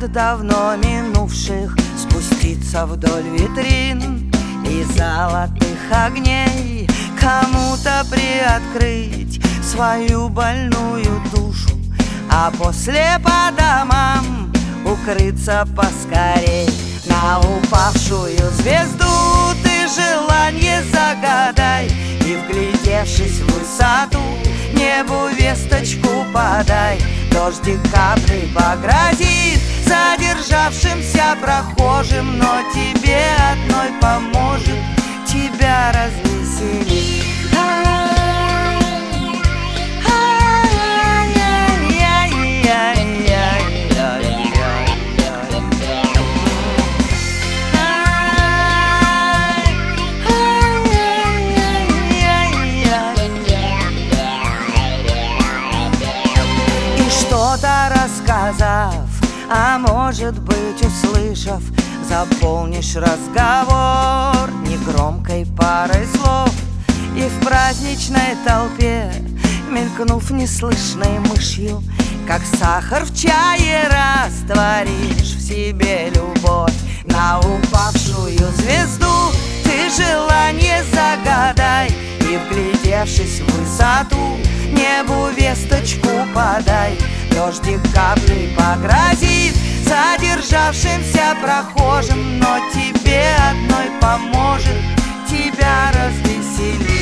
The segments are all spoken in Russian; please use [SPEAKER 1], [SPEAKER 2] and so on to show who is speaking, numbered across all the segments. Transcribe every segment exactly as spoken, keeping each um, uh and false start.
[SPEAKER 1] от давно минувших спуститься вдоль витрин и золотых огней, кому-то приоткрыть свою больную душу, а после по домам укрыться поскорей. На упавшую звезду ты желание загадай, и, вглядевшись в высоту, небу весточку подай. Дождик капли погрозит задержавшимся прохожим, но тебе одной поможет, тебя развеселит. Что-то рассказав, а может быть услышав, заполнишь разговор негромкой парой слов, и в праздничной толпе, мелькнув неслышной мышью, как сахар в чае, растворишь в себе любовь. На упавшую звезду ты желание загадай, и, вглядевшись в высоту, небу весточку подай. Дождик капли погрозит задержавшимся прохожим, но тебе одной поможет, тебя развеселит.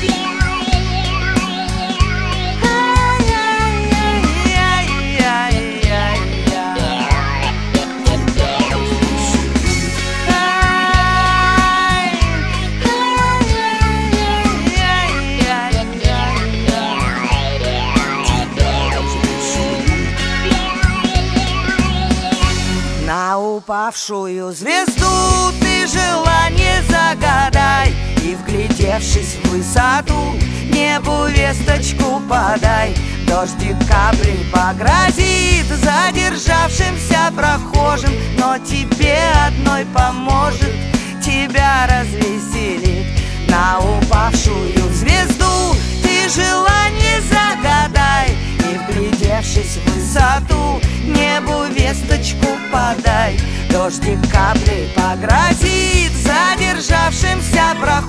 [SPEAKER 1] На упавшую звезду ты желание загадай, и, вглядевшись в высоту, небу весточку подай. Дождик капли погрозит задержавшимся прохожим, но тебе одной поможет, тебя развеселит. На упавшую звезду ты желание загадай, и, вглядевшись в высоту, небу весточку подай. Дождик капли погрозит задержавшимся прохожим,